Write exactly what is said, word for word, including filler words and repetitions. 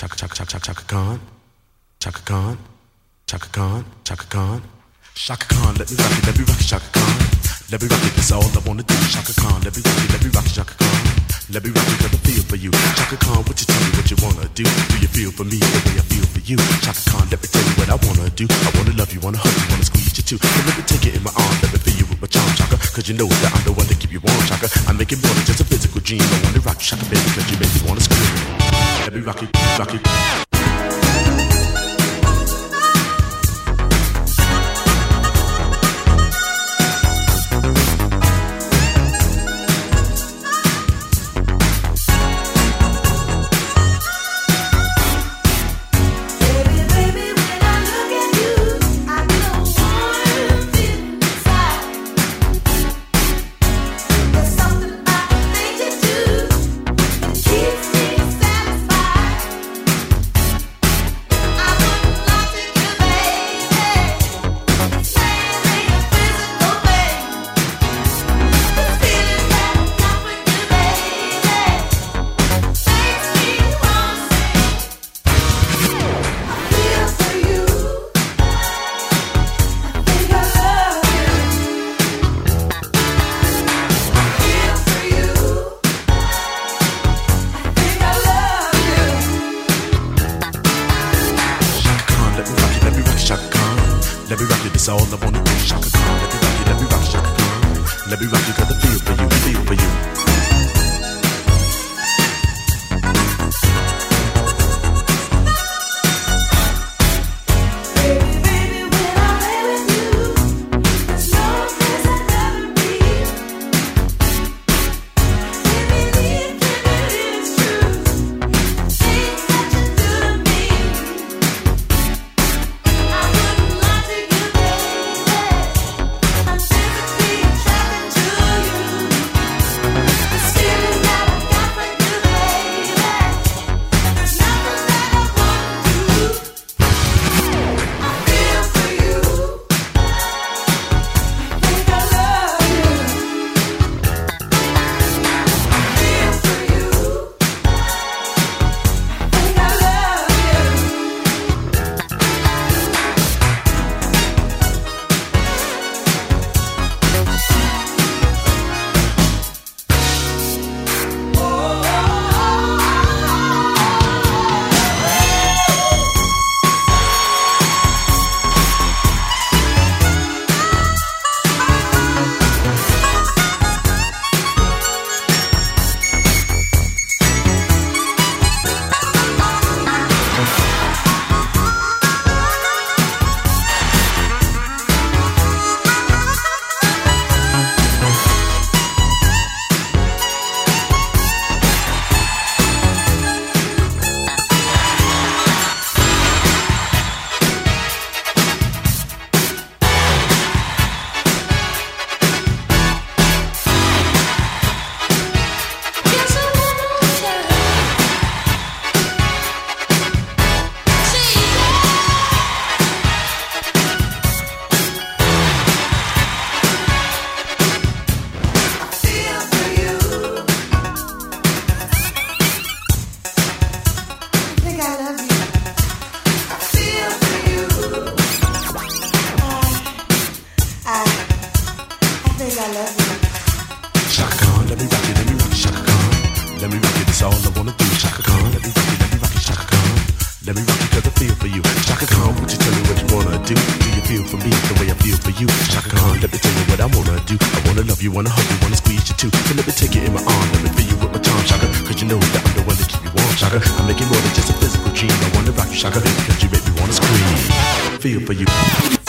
Chaka Chaka Chaka Chaka Khan, Chaka Khan, Chaka Khan, Chaka Khan, Chaka Khan. Let me rock it, let me rock it, Chaka Khan. Let me rock it, that's all I wanna do. Chaka Khan, let me rock it, let me rock it, Chaka Khan. Let me rock it, got a feel for you. Chaka Khan, what you tell me what you wanna do? Do you feel for me the way I feel for you? Chaka Khan, let me tell you what I wanna do. I wanna love you, wanna hug you, wanna squeeze you too. So let me take it in my arms, let me feel you with my charm, Chaka. Cause you know that I'm the one to keep you warm, Chaka. I make it more than just a physical dream. I wanna rock you, Chaka, baby, cause you make me wanna scream. Let me rock it, rock it. Let me rock it, that's all I wanna do. Chaka Khan, let me rock it, let me rock it, Chaka Khan. Let me rock it, got a feel for you, feel for you. Chaka Khan, let me rock it, let me rock it, Chaka Khan. Let me rock it, that's all I wanna do. Chaka Khan, let me rock it, let me rock it, Chaka Khan. Let me rock it, cause I feel for you. Chaka Khan, would you tell me what you wanna do? Do you feel for me the way I feel for you? Chaka Khan, let me tell you what I wanna do. I wanna love you, wanna hug you, wanna squeeze you too. So let me take it in my arm, let me feel you with my charm, Chaka. Cause you know that I'm the one to keep you warm, Chaka. I make it more than just a physical dream. I wanna rock you, Chaka, cause you make me wanna scream. Feel for you.